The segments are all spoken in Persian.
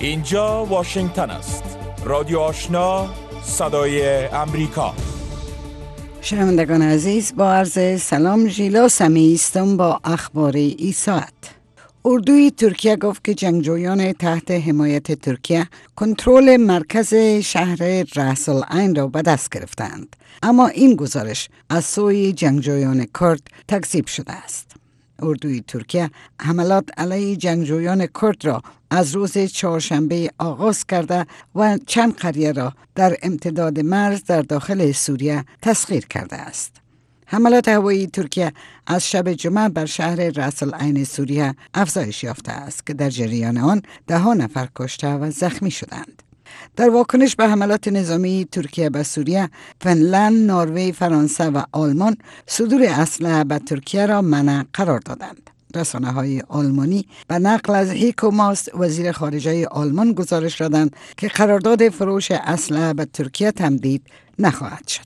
اینجا واشنگتن است. رادیو آشنا، صدای امریکا. شنوندگان عزیز، با عرض سلام، ژیلا سمی هستم با اخبار این ساعت. اردوی ترکیه گفت که جنگجویان تحت حمایت ترکیه کنترل مرکز شهر رأس العین را به دست گرفتند، اما این گزارش از سوی جنگجویان کرد تکذیب شده است. اردوی ترکیه حملات علیه جنگجویان کرد را از روز چهارشنبه آغاز کرده و چند قریه را در امتداد مرز در داخل سوریه تسخیر کرده است. حملات هوایی ترکیه از شب جمعه بر شهر رأس العین سوریه افزایش یافته است که در جریان آن 10 نفر کشته و زخمی شدند. در واکنش به حملات نظامی ترکیه به سوریه، فنلند، نروژ، فرانسه و آلمان صدور اسلحه به ترکیه را منع قرار دادند. رسانه‌های آلمانی به نقل از هیکو ماس وزیر خارجه آلمان گزارش دادند که قرارداد فروش اسلحه به ترکیه تمدید نخواهد شد.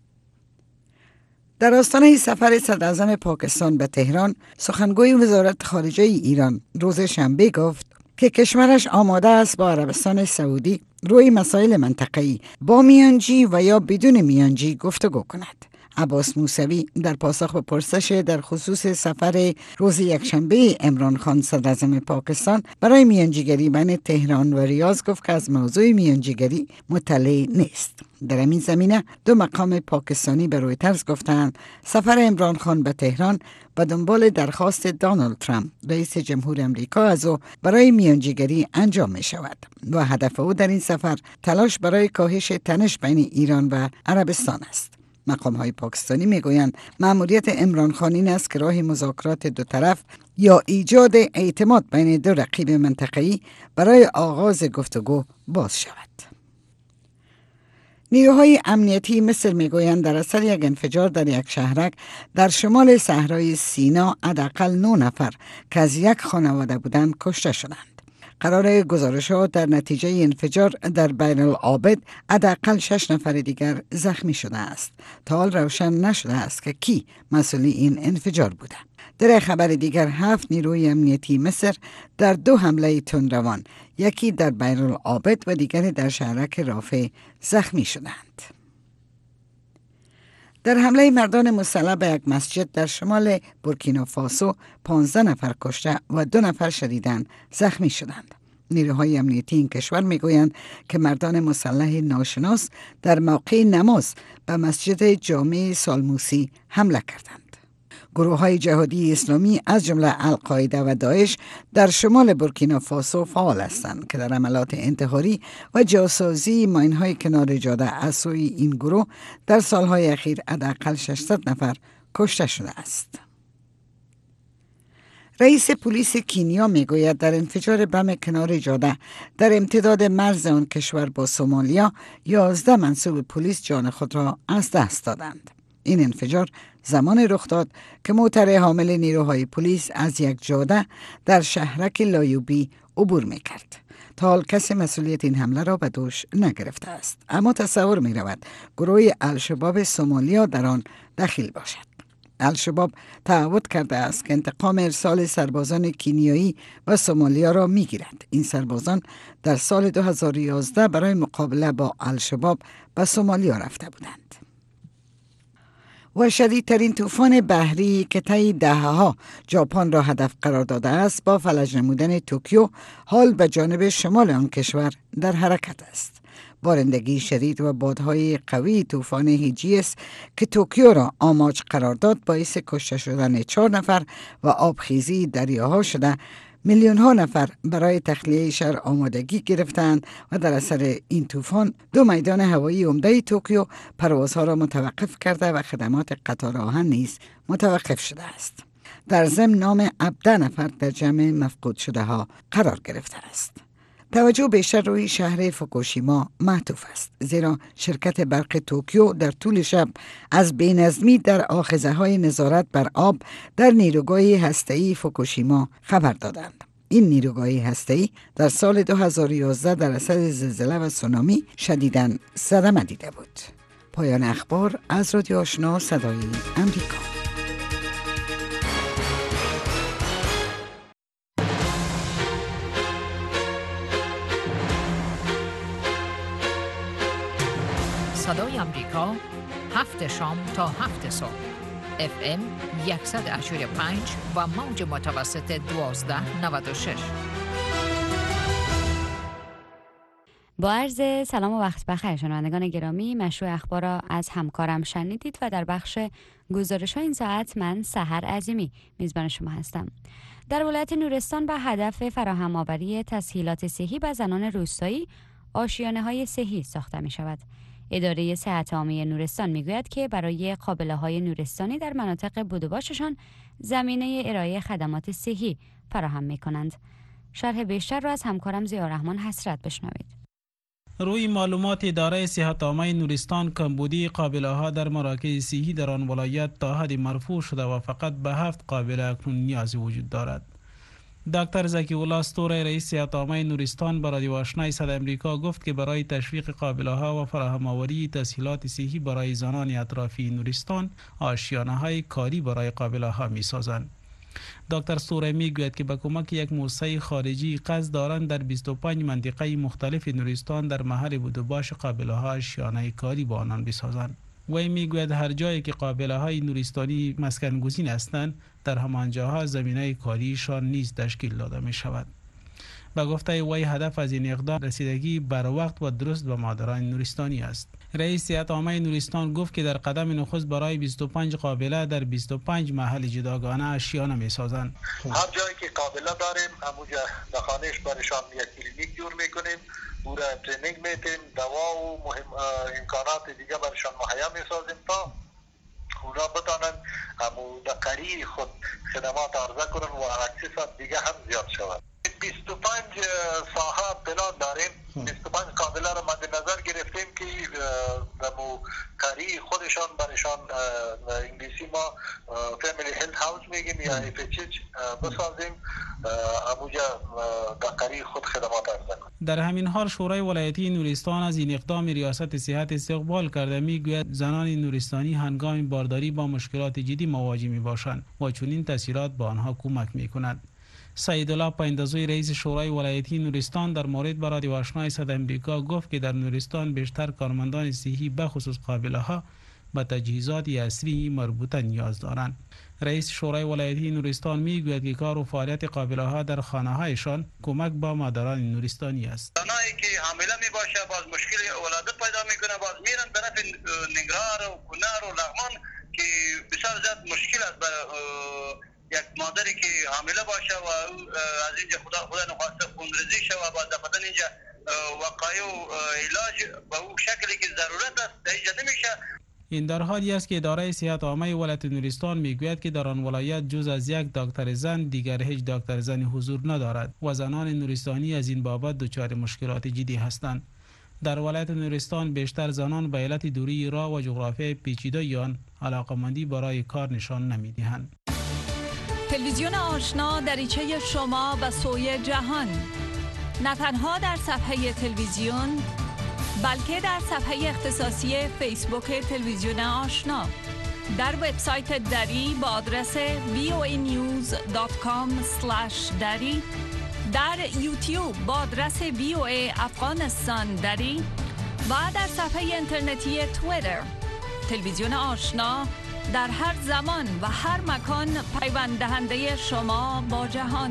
در آستانه سفر صدراعظم پاکستان به تهران، سخنگوی وزارت خارجه ایران روز شنبه گفت که کشورش آماده است با عربستان سعودی روی مسائل منطقه‌ای با میانجی و یا بدون میانجی گفتگو کند. عباس موسوی در پاسخ به پرسش در خصوص سفر روز یکشنبه عمران خان صدراعظم پاکستان برای میانجیگری بین تهران و ریاض گفت که از موضوع میانجیگری مطلع نیست. در این زمینه 2 مقام پاکستانی به رویترز گفتند سفر عمران خان به تهران به دنبال درخواست دونالد ترامپ رئیس جمهور امریکا از او برای میانجیگری انجام می شود و هدف او در این سفر تلاش برای کاهش تنش بین ایران و عربستان است. مقام‌های پاکستانی میگویند مأموریت عمران خان این است که راه مذاکرات دو طرف یا ایجاد اعتماد بین 2 رقیب منطقه‌ای برای آغاز گفتگو باز شود. نیروهای امنیتی مصر میگویند در اثر یک انفجار در یک شهرک در شمال صحرای سینا حداقل 9 نفر که از یک خانواده بودند کشته شدند. قرار گزارش‌ها در نتیجه انفجار در بین العابد حداقل 6 نفر دیگر زخمی شده است. تا حال روشن نشده است که کی مسئول این انفجار بوده. در خبر دیگر 7 نیروی امنیتی مصر در 2 حمله تندروان، یکی در بین العابد و دیگری در شهرک رافع زخمی شدند. در حمله مردان مسلح به یک مسجد در شمال بورکینافاسو 15 نفر کشته و 2 نفر شدیداً زخمی شدند. نیروهای امنیتی این کشور میگویند که مردان مسلح ناشناس در موقع نماز به مسجد جامع سالموسی حمله کردند. گروه‌های جهادی اسلامی از جمله القاعده و داعش در شمال بورکینافاسو فعال هستند که در عملیات انتحاری و جاسازی ماین‌های کنار جاده از سوی این گروه در سالهای اخیر حداقل 600 نفر کشته شده است. رئیس پلیس کینیا میگوید در انفجار بم کنار جاده در امتداد مرز آن کشور با سومالیا 11 منصوب پلیس جان خود را از دست دادند. این انفجار زمان رخ داد که موتر حامل نیروهای پلیس از یک جاده در شهرک لایوبی عبور میکرد. تا حال کسی مسئولیت این حمله را به دوش نگرفته است، اما تصور می رود گروه الشباب سومالیا در آن دخیل باشد. الشباب تعهد کرده است که انتقام ارسال سربازان کینیایی و سومالیا را می گیرد. این سربازان در سال 2011 برای مقابله با الشباب به سومالیا رفته بودند. و شدیدترین طوفان بحری که طی دهه‌ها ژاپن را هدف قرار داده است با فلج نمودن توکیو حال به جانب شمال آن کشور در حرکت است. بارندگی شدید و بادهای قوی طوفان هیجیس که توکیو را آماج قرار داد باعث کشته شدن 4 نفر و آبخیزی دریاها شده میلیون ها نفر برای تخلیه شهر آمادگی گرفتند و در اثر این طوفان 2 میدان هوایی عمده توکیو پروازها را متوقف کرده و خدمات قطار آهن نیز متوقف شده است. در ضمن نام 17 نفر در جمع مفقود شده ها قرار گرفته است. توجه بیشتر روی شهر فوکوشیما معطوف است، زیرا شرکت برق توکیو در طول شب از بی‌نظمی در آخذه‌های نظارت بر آب در نیروگاه هسته‌ای فوکوشیما خبر دادند. این نیروگاه هسته‌ای در سال 2011 در اثر زلزله و سونامی شدیداً صدمه دیده بود. پایان اخبار از رادیو آشنا صدای امریکا. صدای امریکا 7 شام تا 7 صبح FM 100.5 و موج متوسط 1296. با عرض سلام و وقت بخیر شنوندگان گرامی، مشروع اخبار را از همکارم شنیدید و در بخش گزارش‌های این ساعت من سحر عظیمی میزبان شما هستم. در ولایت نورستان به هدف فراهم آوری تسهیلات صحی به زنان روستایی آشیانه‌های صحی ساخته می‌شود. اداره صحت عامه نورستان میگوید که برای قابله‌های نورستانی در مناطق بودوباششان زمینه ارائه خدمات صحی فراهم می‌کنند. شرح بیشتر را از همکارم ضیاءالرحمن حسرت بشنوید. روی معلومات اداره صحت عامه نورستان، کمبودی قابله‌ها در مراکز صحی در آن ولایت تا حد مرفوع شده و فقط به 7 قابله اکنون نیازی وجود دارد. دکتر زکی الله استوره رئیس صحت عامه نورستان به رادیو آشنای صدای امریکا گفت که برای تشویق قابله‌ها و فراهم آوری تسهیلات صحی برای زنان اطرافی نورستان آشیانه‌های کاری برای قابله‌ها می‌سازند. دکتر استوره میگوید که با کمک یک موسسه خارجی قصد دارند در 25 منطقه مختلف نورستان در محل بودوباش قابله‌ها آشیانه کاری با آنان بسازند. وی میگوید هر جایی که قابله‌های نورستانی مسکن گزین هستند در همان جاها زمینه کاریشان نیز تشکیل داده می شود. به گفته وی هدف از این اقدام رسیدگی بر وقت و درست به مادران نورستانی است. رئیس صحت عامه نورستان گفت که در قدم نخست برای 25 قابله در 25 محل جداگانه آشیانه می سازند. هر جایی که قابله داریم همونجا بخانهش برشان یک کلینیک جور میکنیم، او را ترینینگ میتیم، دوا و امکانات دیگه برشان مهیا میسازیم تا اونا بتانند همو دقیقی خود خدمات عرضه کنن و اکسیسات دیگه هم زیاد شود. 25 ساحه پلان داریم، 25 قابله را مد نظر گرفتیم که همو کاری خودشان برشان انگلیسی ما فامیلی هلت هاوس میگیم یا FHH بسازیم، همونجا دقیقی خود خدمات عرضه کنیم. در همین حال شورای ولایتی نورستان از این اقدام ریاست صحت استقبال کرده. میگوید زنان نورستانی هنگام بارداری با مشکلات جدی مواجه می باشند و چنین تسهیلات به آنها کمک می کند. سعید الله پایندازوی رئیس شورای ولایتی نورستان در مورد به رادیو آشنای صدای امریکا گفت که در نورستان بیشتر کارمندان صحی به خصوص قابله‌ها به تجهیزات عصری مربوطه نیاز دارند. رئیس شورای ولایتی نورستان میگوید که کار و فعالیت قابله‌ها در خانه‌هایشان کمک به مادران نورستانی است. زنایی که حامله می باشه باز مشکل ولادت پیدا میکنه، باز میرن طرف نگران و کنر و لغمان که بسیار زیاد مشکل است یک مادری که حامله باشه و از اینجا خدا نخواسته خونریزی شه و باز بدن اینجا وقایع و علاج به اون شکلی که ضرورت است اینجا نمیشه. این در حالی است که اداره صحت عامه ولایت نورستان میگوید که در آن ولایت جز از یک دکتر زن دیگر هیچ دکتر زنی حضور ندارد و زنان نورستانی از این بابت دچار مشکلات جدی هستند. در ولایت نورستان بیشتر زنان به علت دوری راه و جغرافیای پیچیده آن علاقمندی برای کار نشان نمیدهند. تلویزیون آشنا دریچه شما به سوی جهان، نه تنها در صفحه تلویزیون بلکه در صفحه اختصاصی فیسبوک تلویزیون آشنا، در وبسایت دری با آدرس voanews.com/dari، در یوتیوب با آدرس VOA افغانستان دری و در صفحه اینترنتی توییتر. تلویزیون آشنا در هر زمان و هر مکان پیوند دهنده شما با جهان.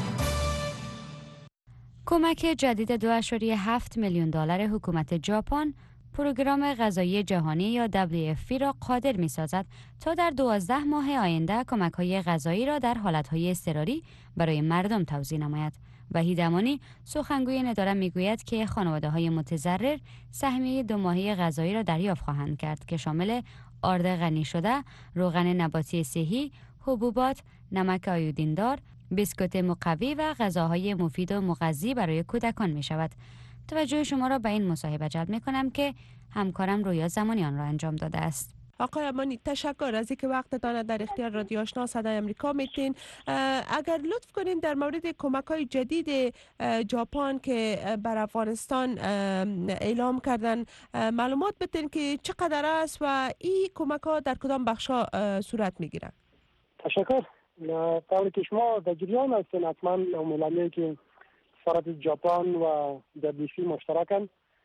کمک جدید 2.7 میلیون دلار حکومت ژاپن پروگرام غذایی جهانی یا WFP را قادر می‌سازد تا در 12 ماه آینده کمک‌های غذایی را در حالت‌های اضطراری برای مردم توزیع نماید. وحید امانی سخنگوی این اداره میگوید که خانواده‌های متضرر سهمیه 2 ماهه غذایی را دریافت خواهند کرد که شامل آرد غنی شده، روغن نباتی صحی، حبوبات، نمک آیودیندار، بیسکوت مقوی و غذاهای مفید و مغذی برای کودکان می شود. توجه شما را به این مصاحبه جلب می کنم که همکارم رویا زمانی آن را انجام داده است. آقای امانی، تشکر از اینکه وقتتان در اختیار رادیو آشنا صدای امریکا میتین. اگر لطف کنین در مورد کمک‌های جدید ژاپن که بر افغانستان اعلام کردن معلومات بدین که چقدر است و این کمک‌ها در کدام بخش‌ها صورت میگیرند؟ تشکر. طوری که شما در جریان هستین حتما ملامه که سفارت ژاپن و WFP مشترکن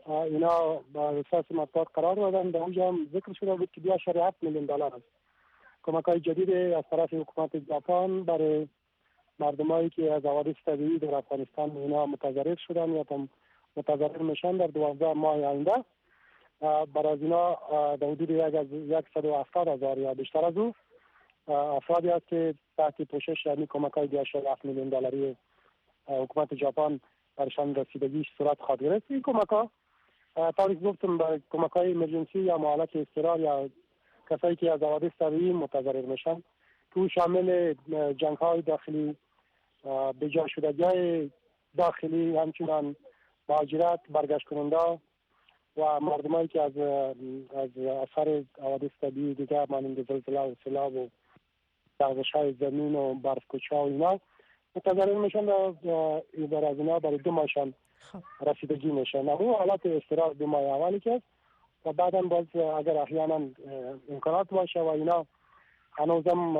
اینا با اساس مطبوعات قرار دادن. در اونجا هم ذکر شده بود که 2.7 میلیون دلار است کمک‌های جدید از طرف حکومت ژاپن برای مردمایی که از حوادث طبیعی در افغانستان اینا متضرر شدن یا متضرر میشن در 12 ماه آینده. برای از اینا در حدود 170,000 یا بیشتر از او افرادی است که تحت پوشش یعنی کمک‌های 2.7 میلیون دلاری حکومت ژاپن برشان رسیدگیش صورت خواهد گرفت. این کمک‌ها طوری گفتم برای کمک‌های امرجنسی یا حالت اضطرار یا کسایی که از حوادث طبیعی متضرر میشن که شامل جنگ‌های داخلی، بجا شدگی‌های داخلی، همچنان مهاجرت، برگشت کننده و مردمایی که از اثر حوادث طبیعی دیگه مانند زلزله و سیلاب و لغزش‌های زمین و برف‌کوچه‌ها و اینا متضرر میشن و برای از اینا برای 2 ماهشان رسیدگی میشن. اون حالت اضطرار 2 ماه اولی که و بعدا باز اگر احیانا امکانات باشه و اینا هنوزم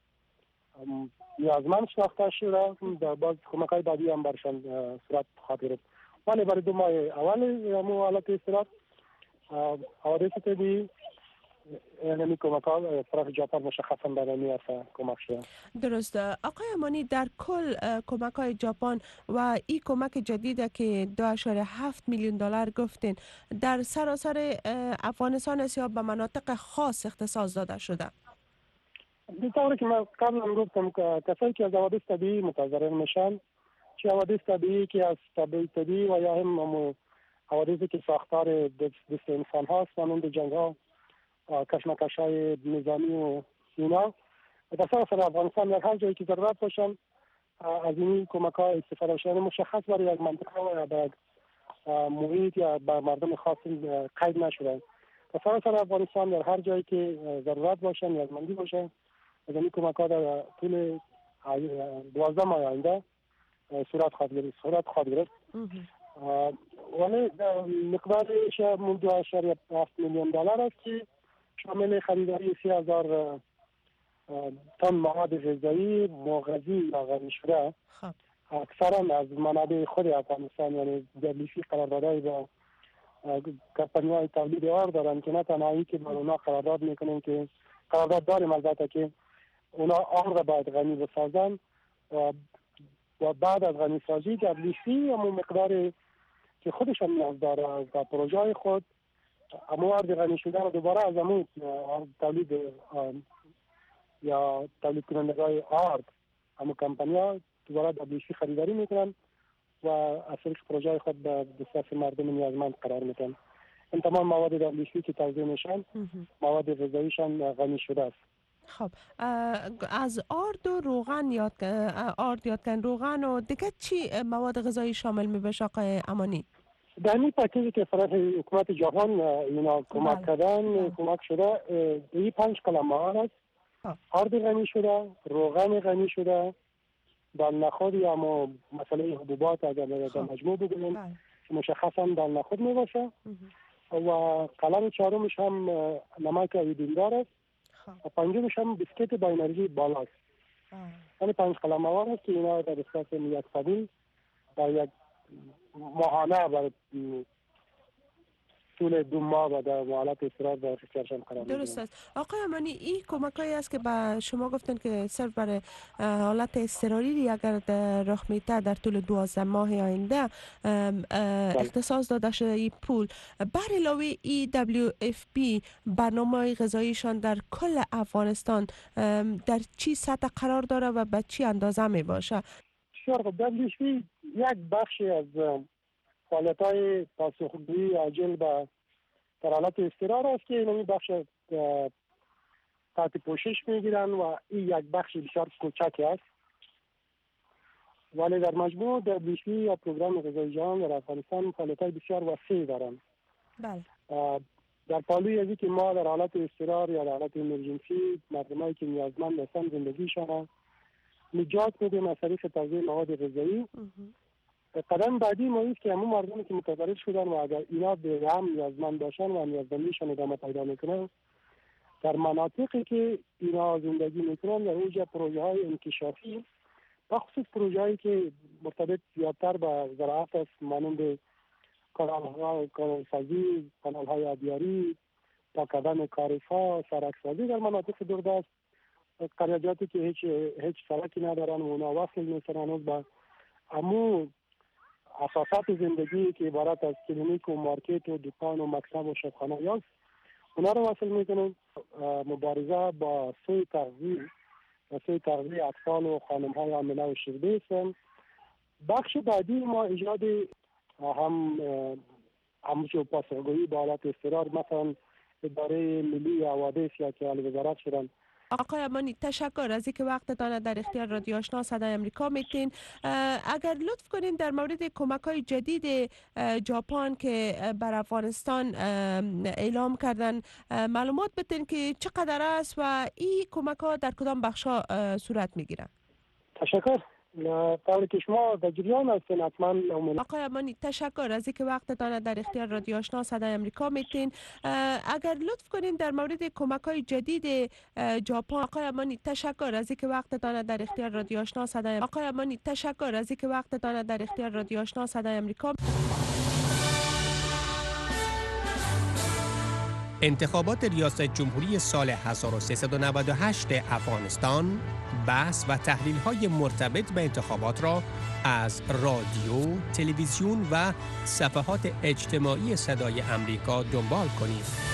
نیازمند شناخته شده باز کمک‌های بعدی هم برشان صورت خواهد گرفت. ولی برای 2 ماه اول حالت اضطرار حوادث طبیعی یعنی کمک‌ها طرف ژاپن مشخصا برای اصلا کمک شده. درست. آقای امانی، در کل کمک‌های ژاپن و این کمک جدید که 2.7 میلیون دلار گفتین در سراسر افغانستان است یا به مناطق خاص اختصاص داده شده؟ به طوری که من قبلا گفتم که کسایی که از حوادث طبیعی متضرر میشن، چه حوادث طبیعی که از طبیعی و یا هم حوادثی که ساختار دست انسان هاست مانند جنگ‌ها، کشمکش‌های نظامی و اینا در سراسر افغانستان در هر جایی که ضرورت باشن از این کمک‌ها استفاده شده. مشخص برای یک منطقه و برای محیط یا بر مردم خاص قید نشده. در سراسر افغانستان در هر جایی که ضرورت باشن نیازمندی باشن از این کمک‌ها در طول 12 ماه آینده صورت خواهد گرفت. ولی مقدارش 2.7 میلیون دلار است که شامل خریداری 30,000 تن مواد غذایی مغذی یا غنی شده اکثرا از منابع خود افغانستان یعنی WFP قراردادهای با کمپانی‌های تولید آرد دارن که نه تنهایی که با اونا قرارداد میکنن که قرارداد داریم البته که اونا آرد باید غنی بسازن و بعد از غنی سازی WFP همون مقدار که خودشان نیاز داره از پروژه خود اما آرد غنی شده رو دوباره از همون تولید یا تولید کنندگان آرد همون کمپانی‌ها دوباره WFP خریداری میکنن و از طریق پروژه خود به دسترس مردم نیازمند قرار میدن. این تمام مواد WFP که توزیع میشن مواد غذاییشان غنی شده است. خب از آرد و روغن یاد کردن روغن و دیگه چی مواد غذایی شامل می بشه آقای امانی؟ در این پکیجی که طرف حکومت ژاپن اینا کمک کردن کمک شده این 5 کلمه است. آرد غنی شده، روغن غنی شده، دال نخود یا مسئله حبوبات اگر در مجموع بگویم مشخصا دال نخود می باشه و قلم چهارمش هم نمک آیودیندار است و پنجمش هم بیسکیت با انرژی بالاست. یعنی 5 قلم مواد است که اینا در اساس یک فدی در یک ماهانه و طول 2 ماه و در حالت استراحت در اختیارشان قرار می‌گیرن. درست است. آقای امانی این کمکایی است که به شما گفتن که صرف برای حالت اضطراری اگر رخ میده در طول 12 ماه آینده اختصاص داده شده این پول. بر علاوه WFP برنامه غذاییشان در کل افغانستان در چی سطح قرار داره و به چی اندازه می باشه؟ WFP یک بخشی از فعالیت‌های پاسخگویی عاجل به در حالت اضطرار است که این بخش تحت پوشش میگیرن و این یک بخش بسیار کوچکی است ولی در مجموع WFP یا پروگرام غذایی جهان در افغانستان فعالیت‌های بسیار وسیعی دارند. بله. در پالوی ازی که ما در حالت اضطرار یا در حالت امرجنسی مردمایی که نیازمند هستند زندگیشان نجات میدیم از طریق توزیع مواد غذایی. قدم بعدی ما است که همون مردمی که متضرر شدن و اگر اینا به هم نیازمند باشن و نیازمندیشان ادامه پیدا میکنن در مناطقی که اینا زندگی میکنن در اونجا پروژه های انکشافی بخصوص پروژه هایی که مرتبط زیادتر با زراعت است مانند کانال سازی، کانال های آبیاری، با کردن کاریفا، سرک سازی در مناطق دوردست، قریاتی که هیچ سرکی ندارن و اونا وصل نیستن هنوز به امو اساسات زندگی که عبارت از کلینیک و مارکت و دکان و مکتب و شبخانه یاست، اونا رو وصل میکنیم. مبارزه با سوء تغذیه اطفال و خانم های حامله و شیرده است. بخش بعدی ما ایجاد همچون پاسخگویی با حالت اضطرار، مثلا اداره ملی حوادث یا که اعلی وزارت شدن. آقای امانی، تشکر از اینکه وقتتان در اختیار رادیو آشنا صدای امریکا میتین. اگر لطف کنین در مورد کمک‌های جدید ژاپن که بر افغانستان اعلام کردن معلومات بدین که چقدر است و این کمک‌ها در کدام بخش‌ها صورت میگیرن؟ تشکر. طوری که شما در جریان هستین حتما. آقای امانی، تشکر از اینکه وقتتان در اختیار رادیو آشنا صدای امریکا میتین. اگر لطف کنین در مورد کمک‌های جدید ژاپن. آقای امانی، تشکر از اینکه وقتتان در اختیار رادیو آشنا صدای آقای امانی، تشکر از اینکه وقتتان در اختیار رادیو آشنا صدای امریکا. انتخابات ریاست جمهوری سال 1398 افغانستان، بحث و تحلیل‌های مرتبط به انتخابات را از رادیو، تلویزیون و صفحات اجتماعی صدای امریکا دنبال کنید.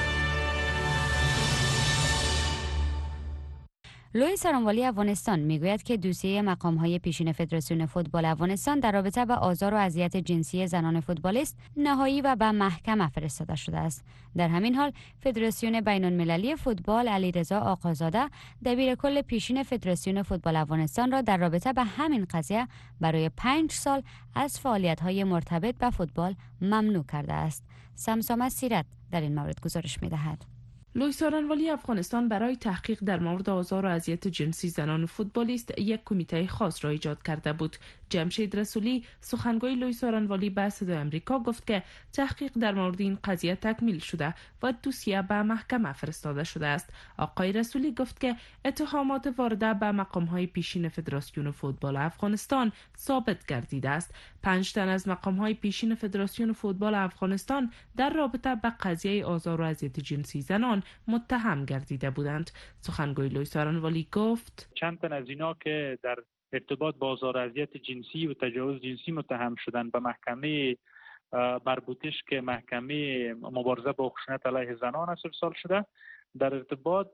لوی سارانوالی افغانستان میگوید که دوسیه مقام‌های پیشین فدراسیون فوتبال افغانستان در رابطه با آزار و اذیت جنسی زنان فوتبالیست نهایی و به محکمه فرستاده شده است. در همین حال فدراسیون بین‌المللی فوتبال علیرضا آقازاده دبیر کل پیشین فدراسیون فوتبال افغانستان را در رابطه با همین قضیه برای 5 سال از فعالیت‌های مرتبط به فوتبال ممنوع کرده است. سمسام سیرت در این مورد گزارش می‌دهد. لوی سارانوالی افغانستان برای تحقیق در مورد آزار و اذیت جنسی زنان فوتبالیست یک کمیته خاص را ایجاد کرده بود. جمشید رسولی سخنگوی لوی سارانوالی به صدای امریکا گفت که تحقیق در مورد این قضیه تکمیل شده و دوسیه به محکمه فرستاده شده است. آقای رسولی گفت که اتهامات وارده به مقام‌های پیشین فدراسیون فوتبال افغانستان ثابت گردیده است. 5 تن از مقام‌های پیشین فدراسیون فوتبال افغانستان در رابطه با قضیه آزار و اذیت جنسی زنان متهم گردیده بودند. سخنگوی لوی سارانوالی گفت چند تن از اینا که در ارتباط با آزار و اذیت جنسی و تجاوز جنسی متهم شدن به محکمه مربوطش که محکمه مبارزه با خشونت علیه زنان است ارسال شده، در ارتباط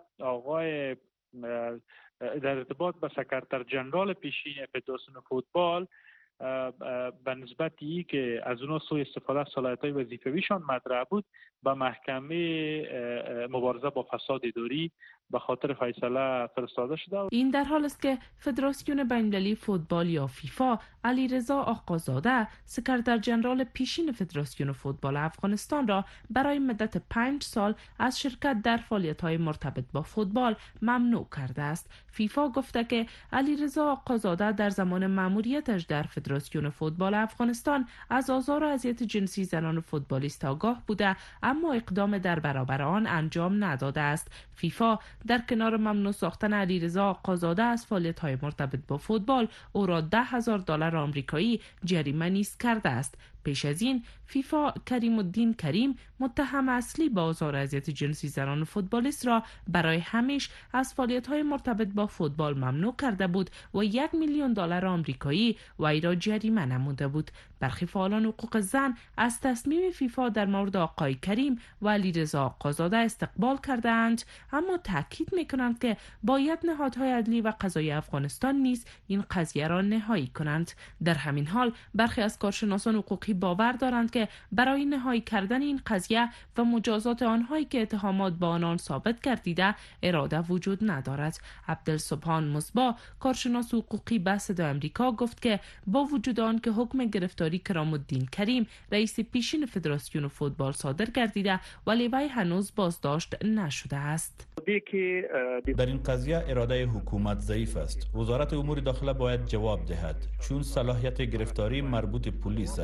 به سکرتر جنرال پیشین فدراسیون فوتبال به نسبت ای که از اونا سوء استفاده از صلاحیت‌های وظیفویشان مطرح بود به محکمه مبارزه با فساد اداری به خاطر فیصله فرستاده شده. این در حال است که فدراسیون بین‌المللی فوتبال یا فیفا علیرضا آقازاده سکرتر جنرال پیشین فدراسیون فوتبال افغانستان را برای مدت 5 سال از شرکت در فعالیت‌های مرتبط با فوتبال ممنوع کرده است. فیفا گفته که علیرضا آقازاده در زمان مأموریتش در فدراسیون فوتبال افغانستان از آزار و اذیت جنسی زنان فوتبالیست آگاه بوده اما اقدام در برابر آن انجام نداده است. فیفا در کنار ممنوع ساختن علیرضا آقازاده از فعالیت‌های مرتبط با فوتبال او را $10,000 آمریکایی جریمه نیز کرده است. پیش از این فیفا کریم الدین کریم متهم اصلی با آزار و اذیت جنسی زنان فوتبالیست را برای همیشه از فعالیت‌های مرتبط با فوتبال ممنوع کرده بود و $1,000,000 آمریکایی وی را جریمه نموده بود. برخی فعالان حقوق زن از تصمیم فیفا در مورد آقای کریم و علیرضا آقازاده استقبال کردند، اما تاکید می‌کنند که باید نهادهای عدلی و قضایی افغانستان نیز این قضیه را نهایی کنند. در همین حال برخی از کارشناسان حقوقی باور دارند که برای نهایی کردن این قضیه و مجازات آنهایی که اتهامات با آنان ثابت گردیده اراده وجود ندارد. عبدالسبحان مصباح کارشناس حقوقی به صدای آمریکا گفت که با وجود آن که حکم گرفتاری کرام الدین کریم رئیس پیشین فدراسیون فوتبال صادر گردیده ولی وی هنوز بازداشت نشده است. در این قضیه اراده حکومت ضعیف است. وزارت امور داخله باید جواب دهد چون صلاحیت گرفتاری مربوط پلیس است. در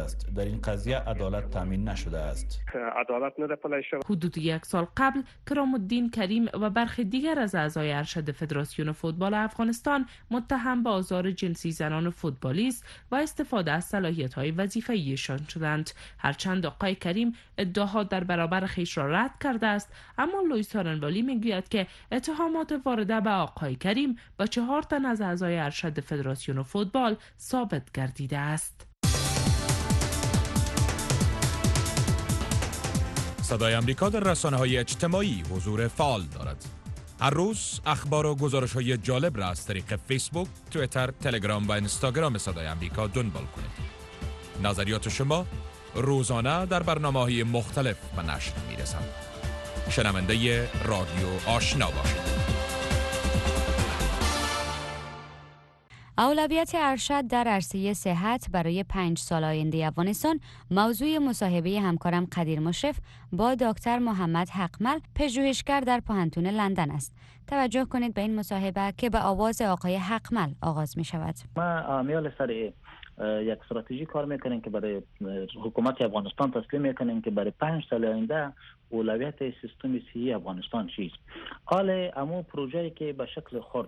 در این قضیه عدالت تامین نشده است. عدالت نده شد. حدود یک سال قبل کرام الدین کریم و برخی دیگر از اعضای ارشد فدراسیون فوتبال افغانستان متهم به آزار جنسی زنان فوتبالیست و استفاده از صلاحیت‌های وظیفه‌ایشان شدند. هرچند آقای کریم ادعاها در برابر خویش را رد کرده است، اما لوئیس تارنوالی میگوید که اتهامات وارده به آقای کریم با 4 تن از اعضای ارشد فدراسیون فوتبال ثابت گردیده است. صدای امریکا در رسانه‌های اجتماعی حضور فعال دارد. هر روز اخبار و گزارش‌های جالب را از طریق فیسبوک، توییتر، تلگرام و اینستاگرام صدای امریکا دنبال کنید. نظریات شما روزانه در برنامه‌های مختلف به نشر می‌رسند. شنونده رادیو آشنا باشید. اولویت ارشد در عرصه صحت برای 5 سال آینده افغانستان موضوع مصاحبه همکارم قدیر مشرف با دکتر محمد حقمل، پژوهشگر در پوهنتون لندن است. توجه کنید به این مصاحبه که به آواز آقای حقمل آغاز می شود. ما میال سر یک استراتژی کار میکنیم که برای حکومت افغانستان تسلیم میکنیم که برای 5 سال آینده اولویت سیستم صحی افغانستان چیست. حال امو پروژه‌ای که به شکل خرد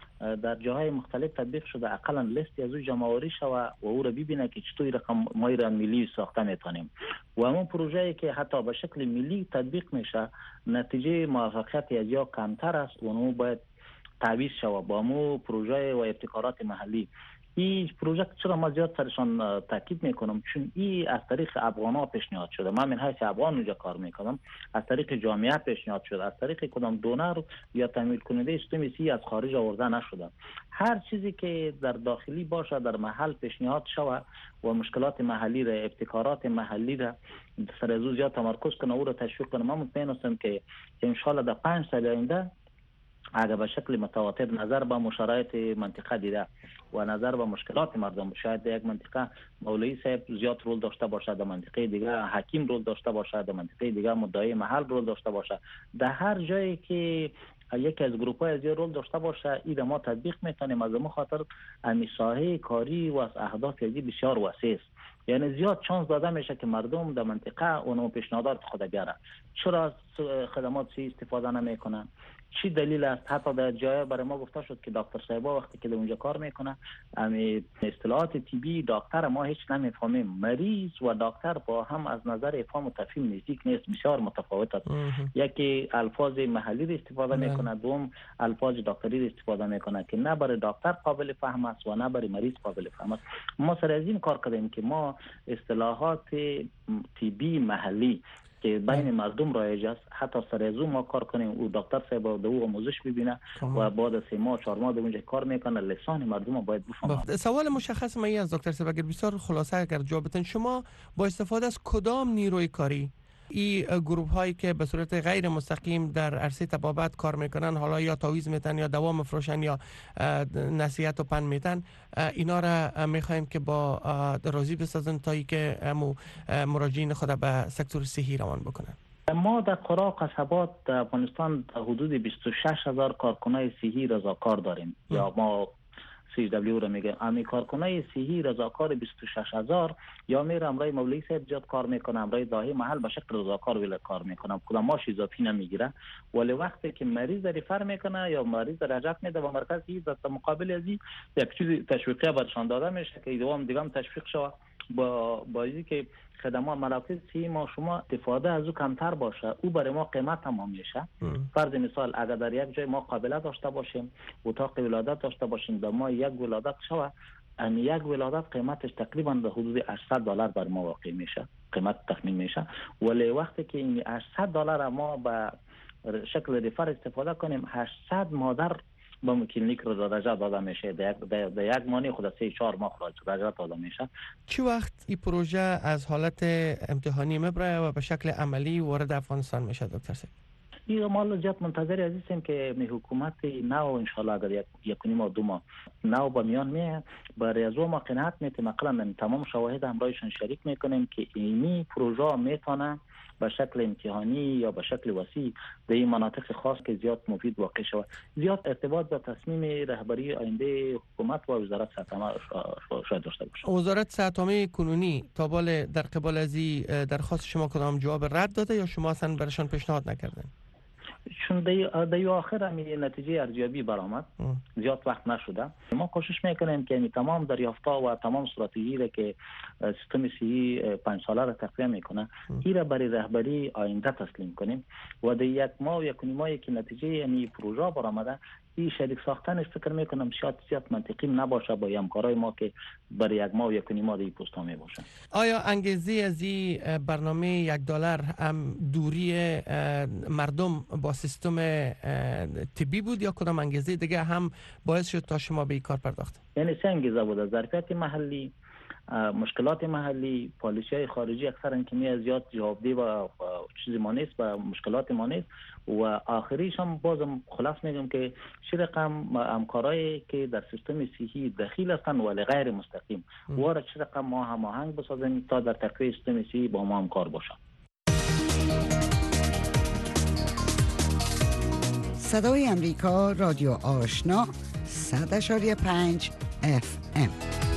در جاهای مختلف تطبیق شده، اقلا لیستی از او جمع‌آوری شود و او را ببینه که چطور رقم‌های را ملی ساخته میتونیم و همون پروژه‌ای که حتی به شکل ملی تطبیق میشه نتیجه موفقیت از یا کمتر است و اونو باید تعویض شود با همون پروژه و ابتکارات محلی. این پروژه چرا ما زیاد سرشان تاکید میکنم؟ چون این از طریق افغان‌ها پیشنهاد شده. من من حیث افغان اونجا کار میکنم، از طریق جامعه پیشنهاد شده، از طریق کدام دونر یا تامین کننده سیستم صحی از خارج آورده نشده. هر چیزی که در داخلی باشه در محل پیشنهاد شود و مشکلات محلی را، ابتکارات محلی را سر از او زیاد تمرکز کنه، او را تشویق کنه. من مطمئن هستم که ان شاء الله در 5 سال آینده اگر به شکل متواتر نظر به مشارایت منطقه دیده و نظر به مشکلات مردم، شاید در یک منطقه مولوی صاحب زیاد رول داشته باشد، در منطقه دیگه حکیم رول داشته باشد، در منطقه دیگه مدعی محل رول داشته باشد. در هر جایی که یکی از گروپ‌های از رول داشته باشه این ما تطبیق میتونیم. از اون خاطر امی ساحه کاری و از اهداف یکی بسیار وسیع است. یعنی زیاد چانس داده میشه که مردم در منطقه اونو پیشنهادات خود بیاره. چرا از خدمات صحی استفاده نمیکنن؟ چی دلیل است؟ حتی در جای برای ما گفته شد که دکتر صاحبا وقتی که در اونجا کار میکنه امی اصطلاحات طبی دکتر ما هیچ نمیفهمیم. مریض و دکتر با هم از نظر افهام و تفهیم نزدیک نیست، بسیار متفاوت است. یکی الفاظ محلی را استفاده میکنه، دوم الفاظ دکتری را استفاده میکنه که نه برای دکتر قابل فهم است و نه برای مریض قابل فهم است. ما سر از این کار کردیم که ما اصطلاحات طبی محلی که بین مردم رایج است حتی سر از ما کار کنیم. او دکتر صاحب و او آموزش ببینه و بعد از 3 ماه 4 ماه اونجا کار میکنه، لسان مردم باید بفهمه. سوال مشخص من از دکتر صاحب اگر بسیار خلاصه اگر جواب بدن، شما با استفاده از کدام نیروی کاری این گروه هایی که به صورت غیر مستقیم در عرصه طبابت کار میکنن، حالا یا تعویض میتن یا دوا مفروشن یا نصیحت و پند میتن، اینا را میخوایم که با راضی بسازن تا ای که مراجعین خود به سکتور صحی روان بکنن؟ ما در قرى قصبات در افغانستان حدود 26,000 کارکنای صحی رضاکار داریم یا ما CW رو میگه. امی کارکنای صحی رضاکار 26,000 یا میره امرای مولوی صاحب زیاد کار میکنه، امرای داهی محل به شکل رضاکار ویل کار میکنه، کدام ماش اضافی نمیگیره. ولی وقتی که مریض ریفر میکنه یا مریض رجعت میده و مرکز صحی در مقابل از یک چیز تشویقی برشان داده میشه که دوام دیگه هم تشویق شود با اینکه که خدمات مراکز صحی ما شما استفاده از او کمتر باشه، او برای ما قیمت تمام میشه. فرض مثال اگر در یک جای ما قابله داشته باشیم، اتاق ولادت داشته باشیم، در ما یک ولادت شود، یک ولادت قیمتش تقریبا به حدود $800 بر ما واقع میشه، قیمت تخمین میشه. ولی وقتی که این $800 ما به شکل ریفر استفاده کنیم، 800 مادر با کلینیک رو درجه داده میشه، در یک ماه خود 3-4 ماه درجه داده میشه. چی وقت این پروژه از حالت امتحانی میبره و به شکل عملی وارد افغانستان میشه دکتر صاحب؟ این ما زیاد منتظر هستیم که حکومت نو ان شاء الله اگر یک ماه دو ماه نو با میان میه برای از ما قناعت میتیم مثلا تمام شواهد همراهشون شریک میکنیم که اینی پروژه میتونه به شکل امتحانی یا به شکل وسیع در این مناطق خاص که زیاد مفید واقع شود. زیاد ارتباط به تصمیم رهبری آینده حکومت و وزارت صحت عامه شاید داشته باشه. وزارت صحت عامه کنونی تا بال در قبال از درخواست شما کدام جواب رد داده یا شما اصلا برشان پیشنهاد نکردن؟ چون در آخر همین نتیجه ارزیابی برآمد زیاد وقت نشده. ما کوشش میکنیم که تمام دریافت‌ها و تمام استراتژی را که سیستم صحی 5 ساله را تقویه میکنه این را برای رهبری آینده تسلیم کنیم و در یک ماه و یک ماهی که نتیجه یعنی پروژه برآمده این شریک ساختنش فکر میکنم شاید زیاد منطقی نباشه با همکارای ما که برای یک ماه و یک ماه در این پستا میباشن. آیا انگیزه از این برنامه $1 دوری مردم با سیستم طبی بود یا کدام انگیزه دیگه هم باعث شد تا شما به این کار پرداختید؟ یعنی سه انگیزه بود: ظرفیت محلی، مشکلات محلی، پالیسی‌های خارجی اکثرا که زیاد جوابدهی و چیزی ما نیست و مشکلات ما نیست و آخریش هم بازم خلاص میگم که چه رقم همکارایی که در سیستم صحی دخیل هستند ولی غیر مستقیم وارد چه رقم ما هماهنگ بسازیم تا در تقویت سیستم صحی با ما همکار باشند. صدای امریکا، رادیو آشنا، 100.5 FM.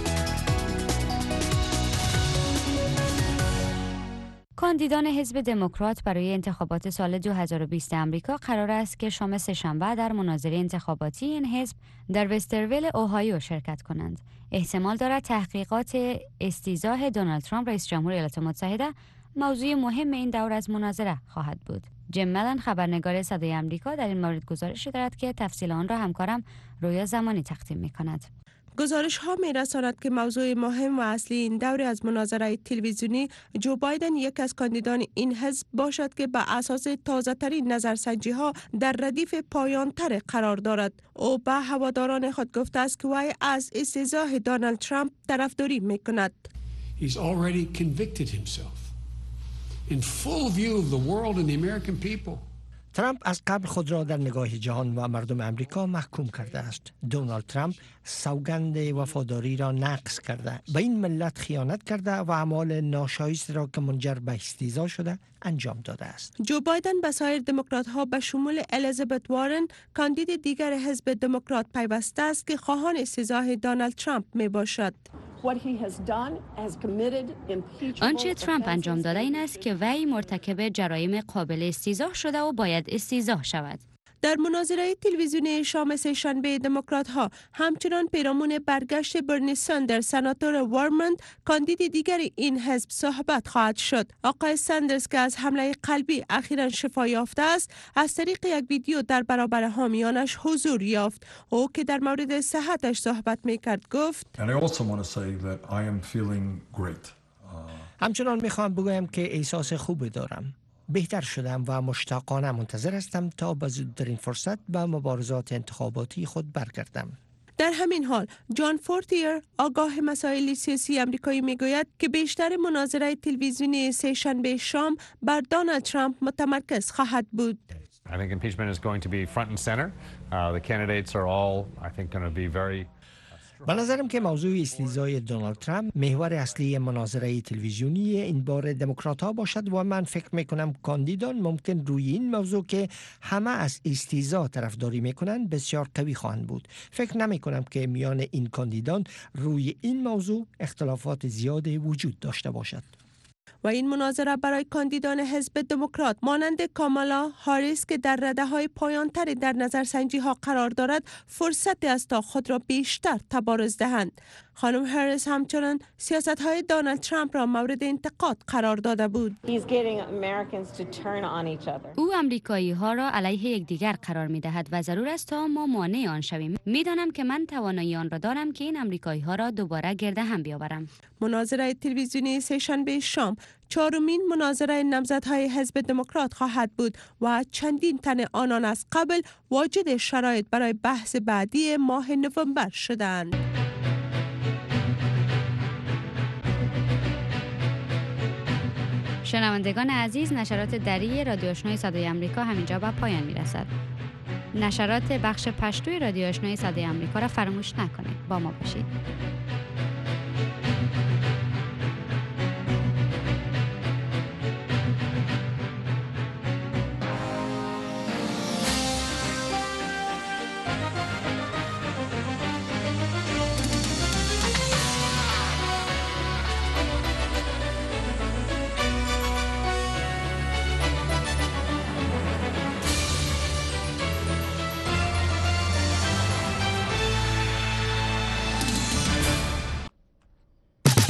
کاندیدان حزب دموکرات برای انتخابات سال 2020 امریکا قرار است که شام سه‌شنبه در مناظره انتخاباتی این حزب در وسترویل اوهایو شرکت کنند. احتمال دارد تحقیقات استیضاح دونالد ترامپ رئیس جمهور ایالات متحده موضوع مهم این دور از مناظره خواهد بود. جیم ملن خبرنگار صدای امریکا در این مورد گزارش دارد که تفصیل آن را همکارم رویا زمانی تقدیم می‌کند. گزارش ها می رساند که موضوع مهم و اصلی این دوره از مناظره تلویزیونی جو بایدن یک از کاندیدان این حزب باشد که به اساس تازه ترین نظرسنجی ها در ردیف پایان تر قرار دارد. او به هواداران خود گفته است که وی از استیضاح دونالد ترامپ طرفداری می کند. He's already convicted himself in full view of the world and the American people. ترامپ از قبل خود را در نگاه جهان و مردم امریکا محکوم کرده است. دونالد ترامپ سوگند وفاداری را نقض کرده، به این ملت خیانت کرده و اعمال ناشایست را که منجر به استیضاح شده انجام داده است. جو بایدن به سایر دموکرات ها به شمول الیزابت وارن کاندید دیگر حزب دموکرات پیوسته است که خواهان استیضاح دونالد ترامپ می باشد. آنچه ترامپ انجام داده این است که وی مرتکب جرایم قابل استیضاح شده و باید استیضاح شود. در مناظره تلویزیونی شام سه‌شنبه دموکرات ها همچنان پیرامون برگشت برنی ساندرز سناتور وارموند کاندید دیگر این حزب صحبت خواهد شد. آقای ساندرز که از حمله قلبی اخیراً شفا یافته است از طریق یک ویدیو در برابر حامیانش حضور یافت. او که در مورد صحتش صحبت میکرد گفت همچنان میخوام بگویم که احساس خوبی دارم. بهتر شدم و مشتاقانه منتظر هستم تا به زودترین فرصت به مبارزات انتخاباتی خود برگردم. در همین حال جان فورتیر آگاه مسائل سیاسی آمریکایی میگوید که بیشتر مناظره تلویزیونی سه‌شنبه شام بر دونالد ترامپ متمرکز خواهد بود. I think impeachment is going to be front and center. The candidates are all I think going to be very به نظرم که موضوع استیضاح دونالد ترامپ محور اصلی مناظره تلویزیونی این بار دموکرات‌ها باشد و من فکر می‌کنم کاندیدان ممکن روی این موضوع که همه از استیضاح طرفداری می‌کنند بسیار قوی خواهند بود. فکر نمی‌کنم که میان این کاندیدان روی این موضوع اختلافات زیادی وجود داشته باشد. و این مناظره برای کاندیدان حزب دموکرات مانند کامالا هاریس که در رده‌های پایان‌تری در نظرسنجی ها قرار دارد فرصتی است تا خود را بیشتر تبارز دهند. خانم هاریس همچنان سیاست‌های دونالد ترامپ را مورد انتقاد قرار داده بود. او آمریکایی‌ها را علیه یکدیگر قرار می‌دهد و ضرور است تا ما مانع آن شویم. می‌دانم که من توانایی آن را دارم که این آمریکایی‌ها را دوباره گرد هم بیاورم. مناظره تلویزیونی سه‌شنبه شام چهارمین مناظره نامزدهای حزب دموکرات خواهد بود و چندین تن آنان از قبل واجد شرایط برای بحث بعدی ماه نوامبر شدند. شنوندگان عزیز، نشرات دری رادیو آشنای صدای آمریکا همینجا به پایان میرسد. نشرات بخش پشتوی رادیو آشنای صدای آمریکا را فراموش نکنید. با ما باشید.